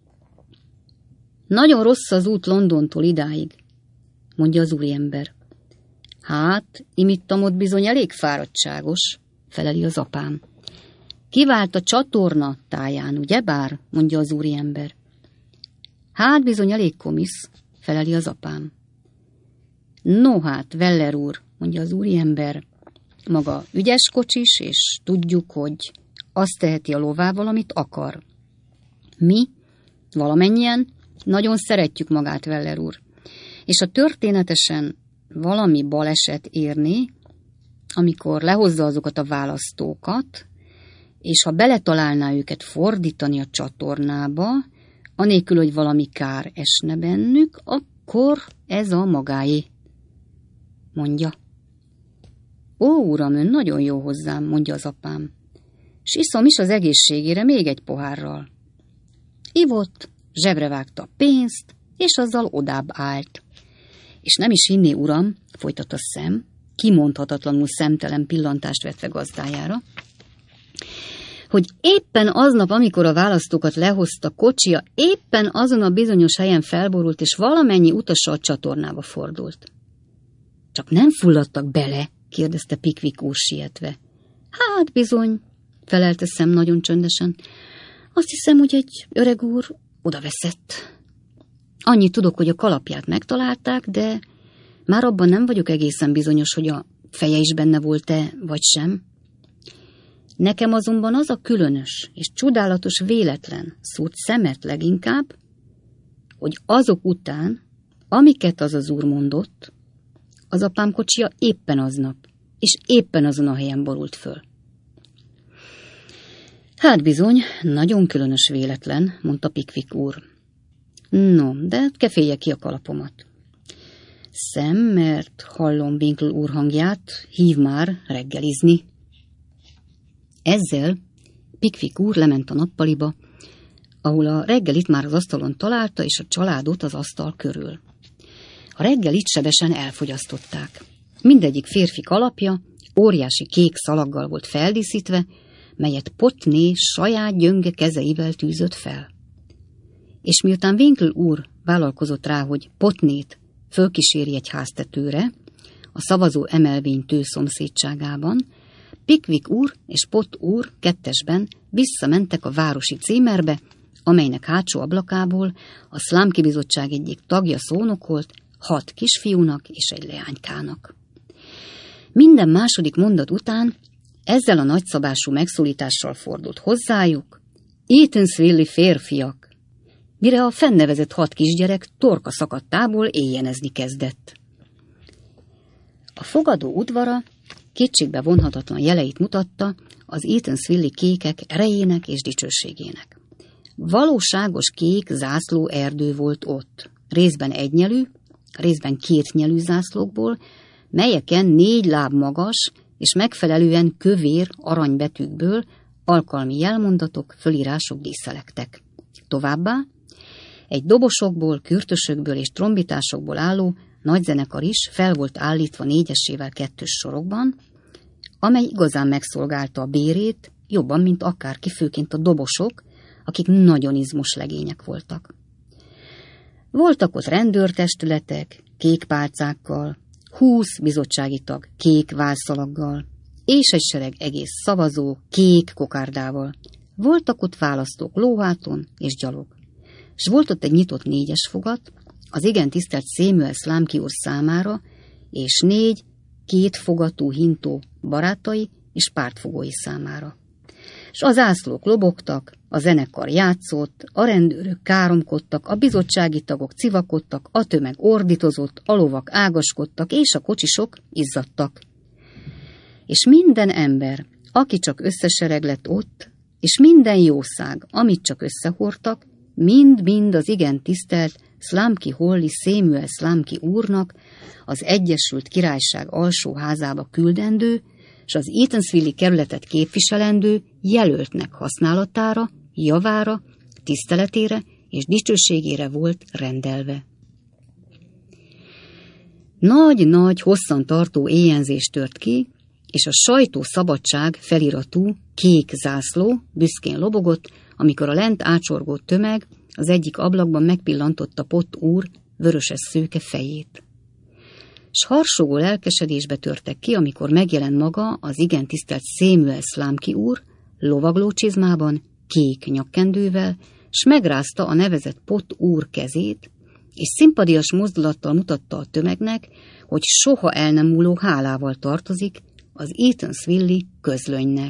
Nagyon rossz az út Londontól idáig, mondja az úriember. Hát, imittam ott bizony elég fáradtságos, feleli az apám. Kivált a csatorna táján, ugyebár, mondja az úriember. Hát bizony elég komisz, feleli az apám. No hát, Weller úr, mondja az úriember, maga ügyes kocsis, és tudjuk, hogy azt teheti a lovával, amit akar. Mi, valamennyien, nagyon szeretjük magát, Weller úr, és ha történetesen valami baleset érni, amikor lehozza azokat a választókat, és ha beletalálná őket fordítani a csatornába, anélkül, hogy valami kár esne bennük, akkor ez a magáé, mondja. Ó, uram, ön nagyon jó hozzám, mondja az apám, s iszom is az egészségére még egy pohárral. Ivott, zsebre vágta a pénzt, és azzal odább állt. És nem is hinné, uram, folytatta Sam, kimondhatatlanul szemtelen pillantást vetve gazdájára, hogy éppen aznap, amikor a választókat lehozta kocsia, éppen azon a bizonyos helyen felborult, és valamennyi utasa a csatornába fordult. Csak nem fulladtak bele? kérdezte Pickwick úr sietve. Hát bizony, felelte Sam nagyon csöndesen. Azt hiszem, hogy egy öreg úr oda veszett. Annyit tudok, hogy a kalapját megtalálták, de már abban nem vagyok egészen bizonyos, hogy a feje is benne volt-e, vagy sem. Nekem azonban az a különös és csodálatos véletlen szót szemet leginkább, hogy azok után, amiket az az úr mondott, az apám kocsia éppen aznap, és éppen azon a helyen borult föl. Hát bizony, nagyon különös véletlen, mondta Pickwick úr. No, de kefélje ki a kalapomat. Sam, mert hallom Winkle úr hangját, hív már reggelizni. Ezzel Pickwick úr lement a nappaliba, ahol a reggelit már az asztalon találta, és a családot az asztal körül. A reggelit sebesen elfogyasztották. Mindegyik férfi kalapja óriási kék szalaggal volt feldíszítve, melyet Potné saját gyönge kezeivel tűzött fel. És miután Winkle úr vállalkozott rá, hogy Potnét fölkíséri egy háztetőre, a szavazó emelvény tő szomszédságában, Pickwick úr és Pott úr kettesben visszamentek a városi címerbe, amelynek hátsó ablakából a Slumkey bizottság egyik tagja szónokolt hat kisfiúnak és egy leánykának. Minden második mondat után ezzel a nagyszabású megszólítással fordult hozzájuk: Eatanswill-i férfiak, mire a fennevezett hat kisgyerek torka szakadtából éjjenezni kezdett. A fogadó udvara kétségbe vonhatatlan jeleit mutatta az Eatanswill-i kékek erejének és dicsőségének. Valóságos kék zászló erdő volt ott, részben egynyelű, részben kétnyelű zászlókból, melyeken négy láb magas és megfelelően kövér aranybetűkből alkalmi jelmondatok, fölírások díszelektek. Továbbá egy dobosokból, kürtösökből és trombitásokból álló nagyzenekar is fel volt állítva négyesével kettős sorokban, amely igazán megszolgálta a bérét, jobban, mint akárki, főként a dobosok, akik nagyon izmos legények voltak. Voltak ott rendőrtestületek, kék pálcákkal, húsz bizottsági tag kék válszalaggal, és egy sereg egész szavazó kék kokárdával. Voltak ott választók lóháton és gyalog. És volt ott egy nyitott négyes fogat, az igen tisztelt Samuel Slumkey úr számára, és négy kétfogatú hintó barátai és pártfogói számára. És a zászlók lobogtak, a zenekar játszott, a rendőrök káromkodtak, a bizottsági tagok civakodtak, a tömeg ordítozott, a lovak ágaskodtak, és a kocsisok izzadtak. És minden ember, aki csak összesereglett ott, és minden jószág, amit csak összehordtak, mind-mind az igen tisztelt Slumkey Hall-i Samuel Slumkey úrnak, az Egyesült Királyság alsóházába küldendő, és az Eatanswill-i kerületet képviselendő jelöltnek használatára, javára, tiszteletére és dicsőségére volt rendelve. Nagy-nagy, hosszan tartó éjjenzés tört ki, és a sajtó szabadság feliratú kék zászló büszkén lobogott, amikor a lent ácsorgó tömeg az egyik ablakban megpillantotta Pott úr vöröses szőke fejét. S harsogó lelkesedésbe törtek ki, amikor megjelent maga az igen tisztelt Samuel Slumkey úr lovagló csizmában, kék nyakkendővel, s megrázta a nevezett Pott úr kezét, és szimpadias mozdulattal mutatta a tömegnek, hogy soha el nem múló hálával tartozik az Eatanswill-i közlönynek.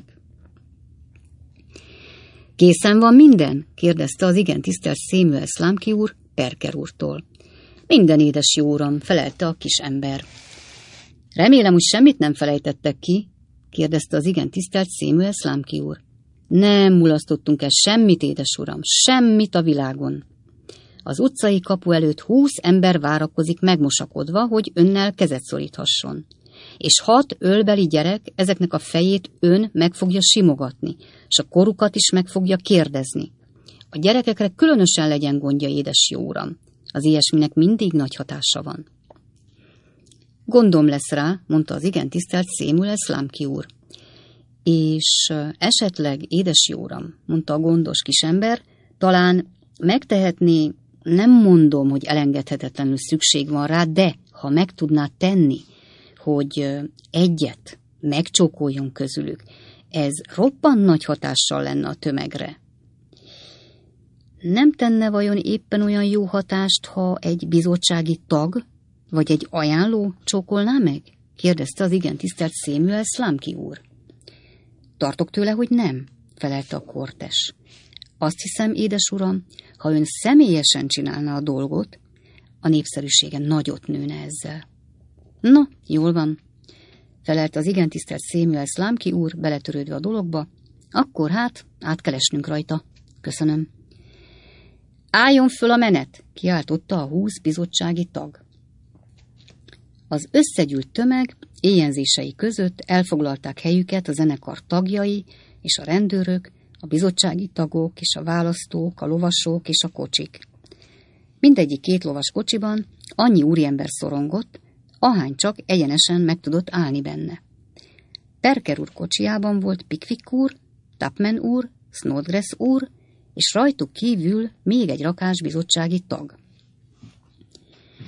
Készen van minden? Kérdezte az igen tisztelt Samuel Slumkey úr Perker úrtól. Minden, édes jó uram, felelte a kis ember. Remélem, hogy semmit nem felejtettek ki? Kérdezte az igen tisztelt Samuel Slumkey úr. Nem mulasztottunk el semmit, édes uram, semmit a világon. Az utcai kapu előtt húsz ember várakozik megmosakodva, hogy önnel kezet szoríthasson. És hat ölbeli gyerek ezeknek a fejét ön meg fogja simogatni, és a korukat is meg fogja kérdezni. A gyerekekre különösen legyen gondja, édes jó uram. Az ilyesminek mindig nagy hatása van. Gondom lesz rá, mondta az igen tisztelt Samuel Slumkey úr. És esetleg, édes jó uram, mondta a gondos kisember, talán megtehetné, nem mondom, hogy elengedhetetlenül szükség van rá, de ha meg tudná tenni, hogy egyet megcsókoljon közülük, ez roppant nagy hatással lenne a tömegre. Nem tenne vajon éppen olyan jó hatást, ha egy bizottsági tag, vagy egy ajánló csókolná meg? Kérdezte az igen tisztelt Samuel Slumkey úr. Tartok tőle, hogy nem, felelte a kortes. Azt hiszem, édes uram, ha ön személyesen csinálna a dolgot, a népszerűsége nagyot nőne ezzel. No, jól van, felelte az igen tisztelt Samuel Slumkey úr, beletörődve a dologba, akkor hát át kell esnünk rajta. Köszönöm. Álljon föl a menet, kiáltotta a húsz bizottsági tag. Az összegyűlt tömeg éjjenzései között elfoglalták helyüket a zenekar tagjai és a rendőrök, a bizottsági tagok és a választók, a lovasok és a kocsik. Mindegyik két lovas kocsiban annyi úriember szorongott, ahány csak egyenesen meg tudott állni benne. Perker úr kocsijában volt Pickwick úr, Tupman úr, Snodgrass úr, és rajtuk kívül még egy rakás bizottsági tag.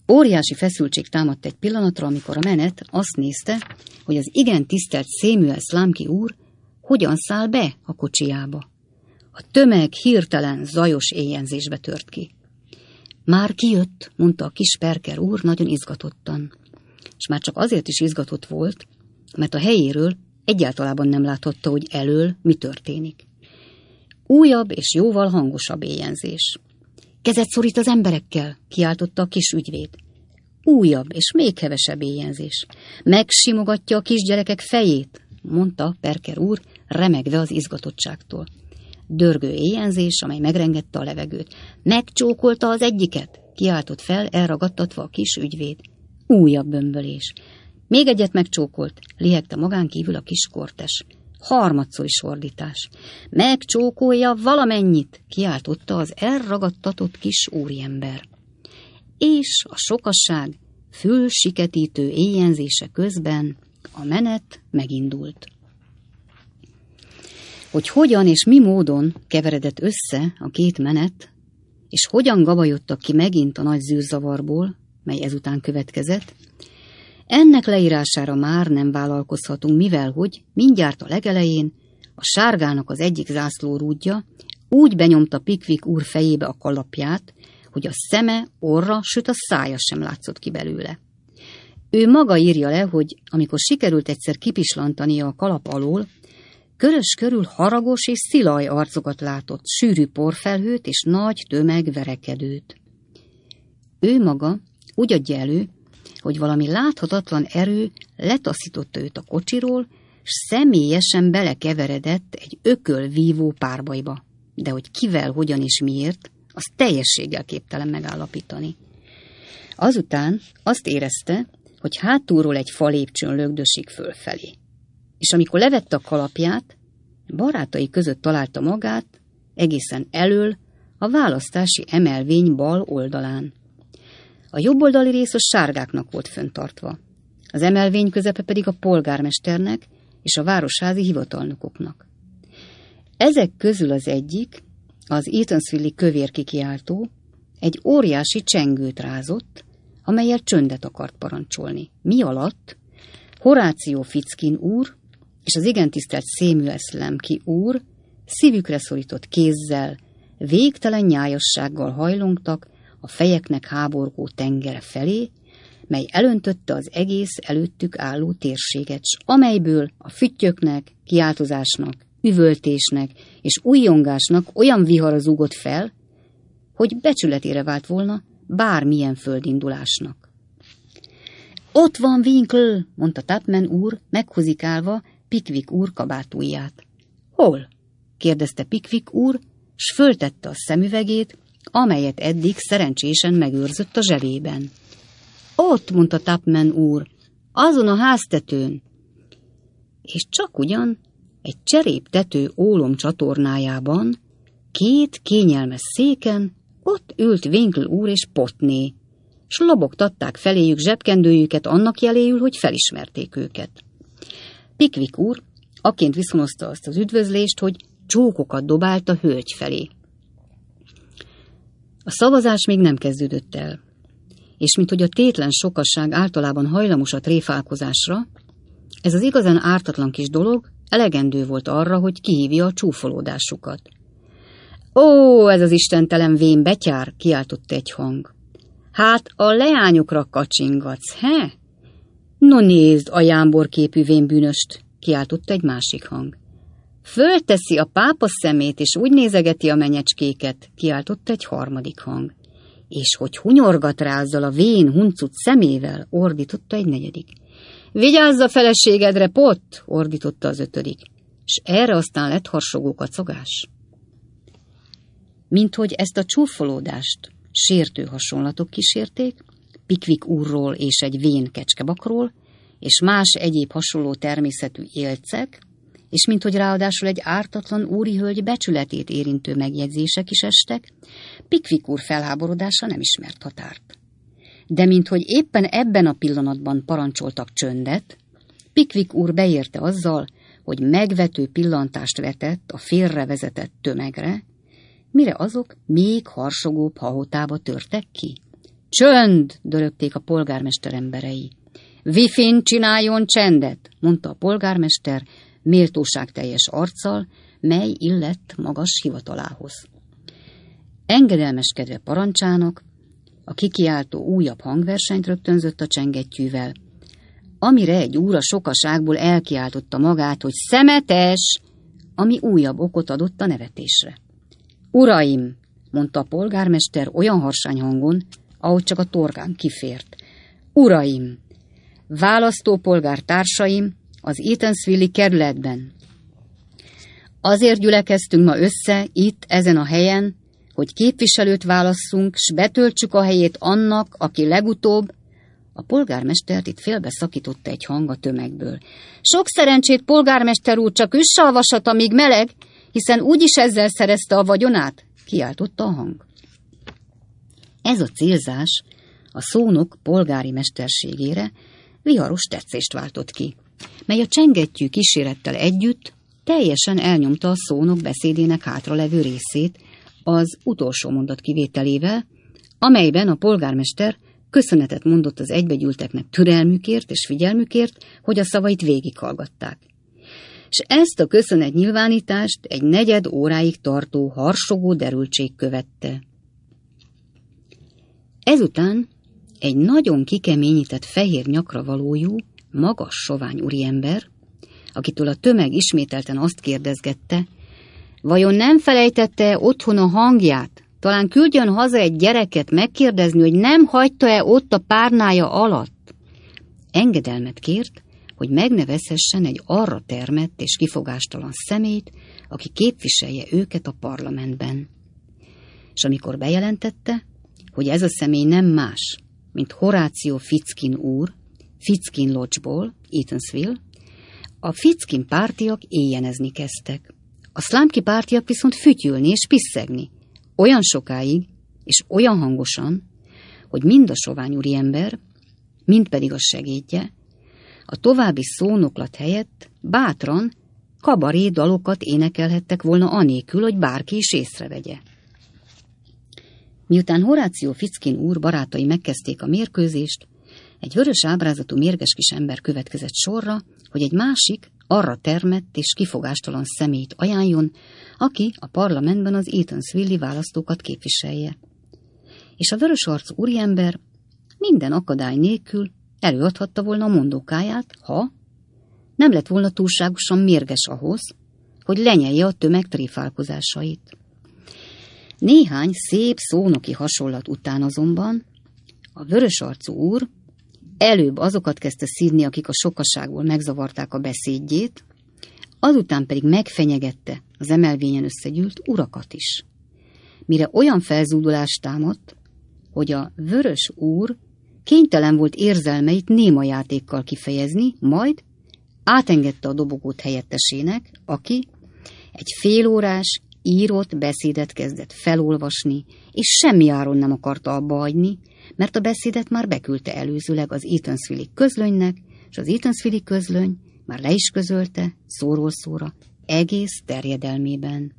Óriási feszültség támadt egy pillanatra, amikor a menet azt nézte, hogy az igen tisztelt Samuel Slumkey úr hogyan száll be a kocsijába. A tömeg hirtelen zajos éjjenzésbe tört ki. Már kijött, mondta a kis Perker úr nagyon izgatottan. És már csak azért is izgatott volt, mert a helyéről egyáltalában nem láthatta, hogy elől mi történik. Újabb és jóval hangosabb éjjenzés. Kezet szorít az emberekkel, kiáltotta a kis ügyvéd. Újabb és még hevesebb éjjenzés. Megsimogatja a kisgyerekek fejét, mondta Perker úr, remegve az izgatottságtól. Dörgő éjjenzés, amely megrengette a levegőt. Megcsókolta az egyiket, kiáltott fel, elragadtatva a kis ügyvéd. Újabb bömbölés. Még egyet megcsókolt, lihegte magán kívül a kis kortes. Harmadszor is ordítás. Megcsókolja valamennyit, kiáltotta az elragadtatott kis úriember. És a sokasság fülsiketítő éjjenzése közben a menet megindult. Hogy hogyan és mi módon keveredett össze a két menet, és hogyan gabajodtak ki megint a nagy zűrzavarból, mely ezután következett, ennek leírására már nem vállalkozhatunk, mivel hogy mindjárt a legelején a sárgának az egyik zászlórúdja úgy benyomta Pickwick úr fejébe a kalapját, hogy a szeme, orra, sőt a szája sem látszott ki belőle. Ő maga írja le, hogy amikor sikerült egyszer kipislantania a kalap alól, körös körül haragos és szilaj arcokat látott, sűrű porfelhőt és nagy tömeg verekedőt. Ő maga úgy adja elő, hogy valami láthatatlan erő letaszította őt a kocsiról, s személyesen belekeveredett egy ökölvívó párbajba. De hogy kivel, hogyan és miért, az teljességgel képtelen megállapítani. Azután azt érezte, hogy hátulról egy falépcsőn lögdösik fölfelé. És amikor levette a kalapját, barátai között találta magát egészen elől a választási emelvény bal oldalán. A jobboldali rész a sárgáknak volt fenntartva, az emelvény közepe pedig a polgármesternek és a városházi hivatalnokoknak. Ezek közül az egyik, az Eatanswill-i kövér kikiáltó, egy óriási csengőt rázott, amellyel csöndet akart parancsolni. Mi alatt Horatio Fitzkin úr és az igen tisztelt Samuel Slumkey úr szívükre szorított kézzel, végtelen nyájassággal hajlongtak a fejeknek háborgó tengere felé, mely elöntötte az egész előttük álló térséget, s amelyből a füttyöknek, kiáltozásnak, üvöltésnek és újjongásnak olyan vihara zúgott fel, hogy becsületére vált volna bármilyen földindulásnak. Ott van Winkle, mondta Tupman úr, meghozikálva Pickwick úr kabátújját. Hol? kérdezte Pickwick úr, s föltette a szemüvegét, amelyet eddig szerencsésen megőrzött a zsebében. Ott, mondta Tupman úr, azon a háztetőn. És csak ugyan egy cseréptető ólom csatornájában, két kényelmes széken, ott ült Winkle úr és Potné, s lobogtatták feléjük zsebkendőjüket annak jeléül, hogy felismerték őket. Pickwick úr akként viszonozta azt az üdvözlést, hogy csókokat dobált a hölgy felé. A szavazás még nem kezdődött el, és minthogy a tétlen sokasság általában hajlamos a tréfálkozásra, ez az igazán ártatlan kis dolog elegendő volt arra, hogy kihívja a csúfolódásukat. Ó, ez az istentelen vén betyár, kiáltott egy hang. Hát a leányokra kacsingatsz, he? No nézd a jámborképű vénbűnöst, kiáltott egy másik hang. Fölteszi a pápa szemét, és úgy nézegeti a menyecskéket, kiáltott egy harmadik hang. És hogy hunyorgat rá azzal a vén huncut szemével, ordította egy negyedik. Vigyázz a feleségedre, Pott, ordította az ötödik, és erre aztán lett harsogó kacogás. Minthogy ezt a csúfolódást sértő hasonlatok kísérték, Pickwick úrról és egy vén kecskebakról, és más egyéb hasonló természetű élcek, és minthogy ráadásul egy ártatlan úrihölgy becsületét érintő megjegyzések is estek, Pickwick úr felháborodása nem ismert határt. De minthogy éppen ebben a pillanatban parancsoltak csöndet, Pickwick úr beérte azzal, hogy megvető pillantást vetett a félrevezetett tömegre, mire azok még harsogóbb hahotába törtek ki. Csönd! Dörögték a polgármester emberei. Wifin csináljon csendet, mondta a polgármester méltóságteljes arccal, mely illett magas hivatalához. Engedelmeskedve parancsának, a kikiáltó újabb hangversenyt rögtönzött a csengettyűvel, amire egy úr a sokaságból elkiáltotta magát, hogy szemetes, ami újabb okot adott a nevetésre. Uraim, mondta a polgármester olyan harsány hangon, ahogy csak a torkán kifért. Uraim, választópolgár társaim az Eatanswill-i kerületben. Azért gyülekeztünk ma össze itt, ezen a helyen, hogy képviselőt válasszunk, s betöltsük a helyét annak, aki legutóbb, a polgármestert itt félbeszakította egy hang a tömegből. Sok szerencsét, polgármester úr, csak üsse a vasat, amíg meleg, hiszen úgyis ezzel szerezte a vagyonát, kiáltotta a hang. Ez a célzás a szónok polgári mesterségére viharos tetszést váltott ki, mely a csengettyű kísérettel együtt teljesen elnyomta a szónok beszédének hátralevő részét, az utolsó mondat kivételével, amelyben a polgármester köszönetet mondott az egybegyűlteknek türelmükért és figyelmükért, hogy a szavait végighallgatták. És ezt a köszönetnyilvánítást egy negyed óráig tartó harsogó derültség követte. Ezután egy nagyon kikeményített fehér nyakra valójú, magas sovány úriember, akitől a tömeg ismételten azt kérdezgette, vajon nem felejtette otthon a hangját? Talán küldjön haza egy gyereket megkérdezni, hogy nem hagyta-e ott a párnája alatt. Engedelmet kért, hogy megnevezhessen egy arra termett és kifogástalan személyt, aki képviselje őket a parlamentben. És amikor bejelentette, hogy ez a személy nem más, mint Horatio Fitzkin úr, Fitzkin Lodge-ból, Eatanswill, a Fitzkin pártiak éjjenezni kezdtek. A Slumkey pártiak viszont fütyülni és pisszegni, olyan sokáig és olyan hangosan, hogy mind a sovány úriember, mind pedig a segédje, a további szónoklat helyett bátran kabaré dalokat énekelhettek volna anélkül, hogy bárki is észrevegye. Miután Horatio Fitzkin úr barátai megkezdték a mérkőzést, egy vörös ábrázatú mérges kis ember következett sorra, hogy egy másik, arra termett és kifogástalan személyt ajánljon, aki a parlamentben az Eatanswill-i választókat képviselje. És a vörös arcú úriember minden akadály nélkül előadhatta volna a mondókáját, ha nem lett volna túlságosan mérges ahhoz, hogy lenyelje a tömeg tréfálkozásait. Néhány szép szónoki hasonlat után azonban a vörös arcú úr előbb azokat kezdte szídni, akik a sokaságból megzavarták a beszédjét, azután pedig megfenyegette az emelvényen összegyűlt urakat is. Mire olyan felzúdulást támadt, hogy a vörös úr kénytelen volt érzelmeit néma játékkal kifejezni, majd átengedte a dobogót helyettesének, aki egy félórás, írott beszédet kezdett felolvasni, és semmi áron nem akarta abba hagyni, mert a beszédet már beküldte előzőleg az Eatanswill-i közlönynek, és az Eatanswill-i közlöny már le is közölte, szóról szóra, egész terjedelmében.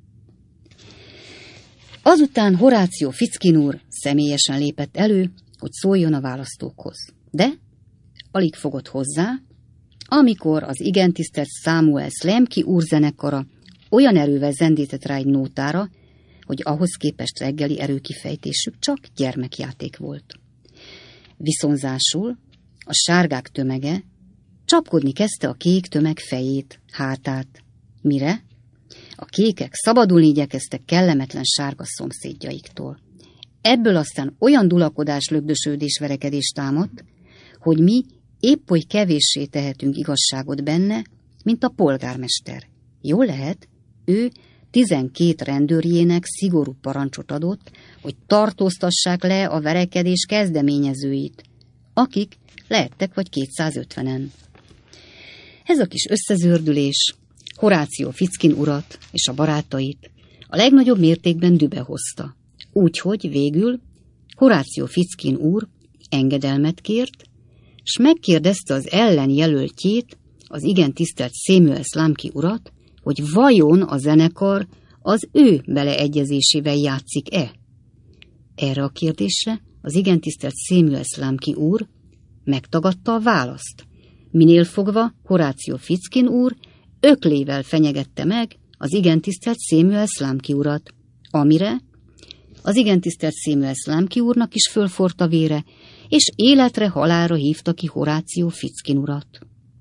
Azután Horatio Fitzkin úr személyesen lépett elő, hogy szóljon a választókhoz. De alig fogott hozzá, amikor az igen tisztelt Samuel Slumkey úr zenekara olyan erővel zendített rá egy nótára, hogy ahhoz képest reggeli erőkifejtésük csak gyermekjáték volt. Viszonzásul a sárgák tömege csapkodni kezdte a kék tömeg fejét, hátát, mire a kékek szabadulni igyekeztek kellemetlen sárga szomszédjaiktól. Ebből aztán olyan dulakodás, lögdösődés, verekedés támadt, hogy mi épp oly kevéssé tehetünk igazságot benne, mint a polgármester. Jól lehet, ő tizenkét rendőrjének szigorú parancsot adott, hogy tartóztassák le a verekedés kezdeményezőit, akik lehettek vagy kétszázötvenen. Ez a kis összezördülés Horatio Fitzkin urat és a barátait a legnagyobb mértékben dübe hozta, úgyhogy végül Horatio Fitzkin úr engedelmet kért, s megkérdezte az ellenjelöltjét, az igen tisztelt Samuel Slumkey urat, hogy vajon a zenekar az ő beleegyezésével játszik-e. Erre a kérdésre az igen tisztelt Samuel Slumkey úr megtagadta a választ, minél fogva Horatio Fitzkin úr öklével fenyegette meg az igen tisztelt Samuel Slumkey urat, amire az igen tisztelt Samuel Slumkey úrnak is fölforrt a vére, és életre halálra hívta ki Horatio Fitzkin urat.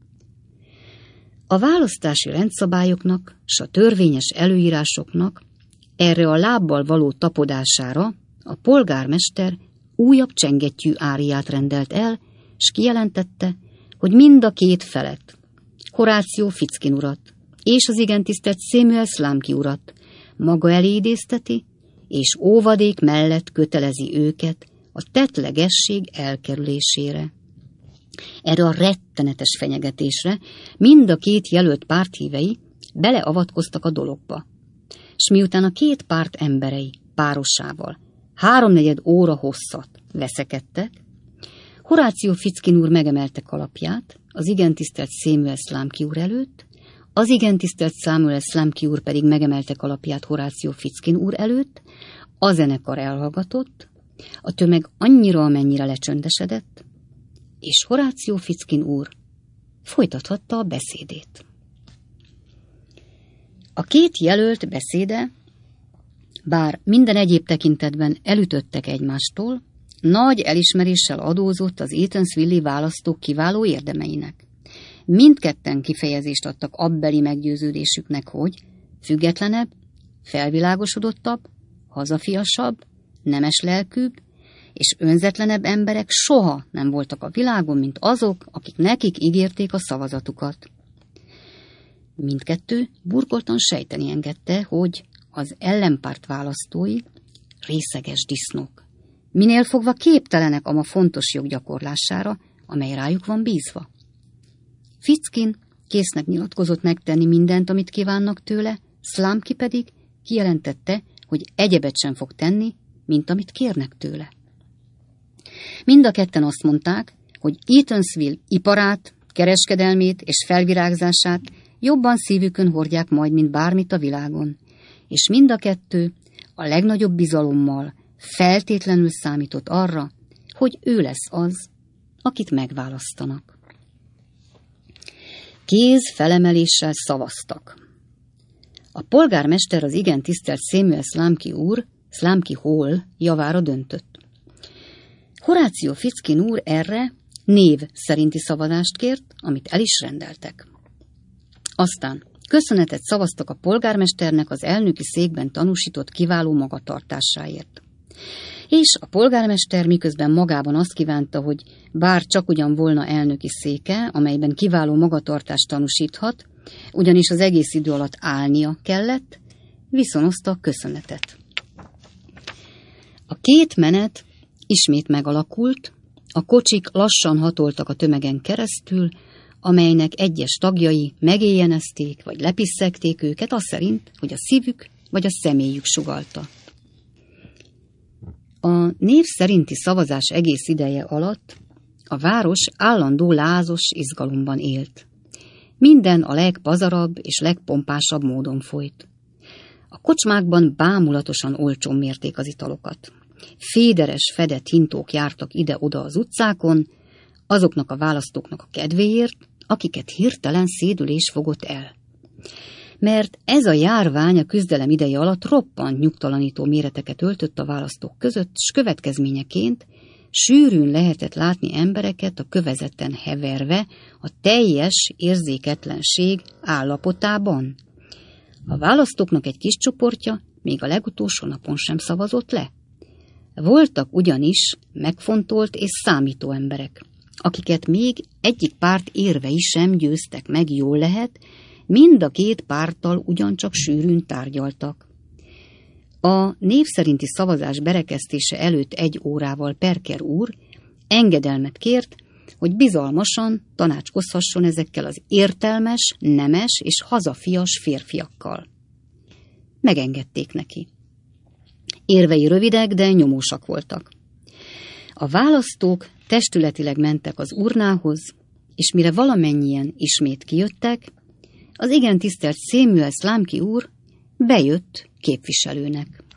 A választási rendszabályoknak s a törvényes előírásoknak erre a lábbal való tapodására a polgármester újabb csengettyű áriát rendelt el, s kijelentette, hogy mind a két felet, Horatio Fitzkin urat és az igen tisztelt Samuel Slumkey urat maga elé idézteti, és óvadék mellett kötelezi őket a tettlegesség elkerülésére. Erre a rettenetes fenyegetésre mind a két jelölt párthívei beleavatkoztak a dologba, s miután a két párt emberei párosával háromnegyed óra hosszat veszekedtek, Horatio Fitzkin úr megemelte kalapját az igen tisztelt Samuel Slumkey úr előtt, az igen tisztelt Samuel Slumkey úr pedig megemelte kalapját Horatio Fitzkin úr előtt, a zenekar elhallgatott, a tömeg annyira, amennyire lecsöndesedett, és Horatio Fitzkin úr folytathatta a beszédét. A két jelölt beszéde, bár minden egyéb tekintetben elütöttek egymástól, nagy elismeréssel adózott az Eatanswill-i választók kiváló érdemeinek. Mindketten kifejezést adtak abbeli meggyőződésüknek, hogy függetlenebb, felvilágosodottabb, hazafiasabb, nemes lelkűbb és önzetlenebb emberek soha nem voltak a világon, mint azok, akik nekik ígérték a szavazatukat. Mindkettő burkoltan sejteni engedte, hogy az ellenpárt választói részeges disznók, minél fogva képtelenek a ma fontos jog gyakorlására, amely rájuk van bízva. Fitzkin késznek nyilatkozott megtenni mindent, amit kívánnak tőle, Slumkey pedig kijelentette, hogy egyebet sem fog tenni, mint amit kérnek tőle. Mind a ketten azt mondták, hogy Eatanswill iparát, kereskedelmét és felvirágzását jobban szívükön hordják majd, mint bármit a világon, és mind a kettő a legnagyobb bizalommal feltétlenül számított arra, hogy ő lesz az, akit megválasztanak. Kéz felemeléssel szavaztak. A polgármester az igen tisztelt Samuel Slumkey úr, Slumkey Hall javára döntött. Horatio Fitzkin úr erre név szerinti szavazást kért, amit el is rendeltek. Aztán köszönetet szavaztak a polgármesternek az elnöki székben tanúsított kiváló magatartásáért. És a polgármester miközben magában azt kívánta, hogy bár csak ugyan volna elnöki széke, amelyben kiváló magatartást tanúsíthat, ugyanis az egész idő alatt állnia kellett, viszonozta a köszönetet. A két menet ismét megalakult, a kocsik lassan hatoltak a tömegen keresztül, amelynek egyes tagjai megéjjenezték vagy lepisszegték őket az szerint, hogy a szívük vagy a személyük sugallta. A név szerinti szavazás egész ideje alatt a város állandó lázos izgalomban élt. Minden a legpazarabb és legpompásabb módon folyt. A kocsmákban bámulatosan olcsón mérték az italokat. Féderes, fedett hintók jártak ide-oda az utcákon, azoknak a választóknak a kedvéért, akiket hirtelen szédülés fogott el. Mert ez a járvány a küzdelem ideje alatt roppant nyugtalanító méreteket öltött a választók között, s következményeként sűrűn lehetett látni embereket a kövezeten heverve a teljes érzéketlenség állapotában. A választóknak egy kis csoportja még a legutolsó napon sem szavazott le. Voltak ugyanis megfontolt és számító emberek, akiket még egyik párt érvei sem győztek meg, jól lehet, mind a két párttal ugyancsak sűrűn tárgyaltak. A név szerinti szavazás berekeztése előtt egy órával Perker úr engedelmet kért, hogy bizalmasan tanácskozhasson ezekkel az értelmes, nemes és hazafias férfiakkal. Megengedték neki. Érvei rövidek, de nyomósak voltak. A választók testületileg mentek az urnához, és mire valamennyien ismét kijöttek, az igen tisztelt Samuel Slumkey úr bejött képviselőnek.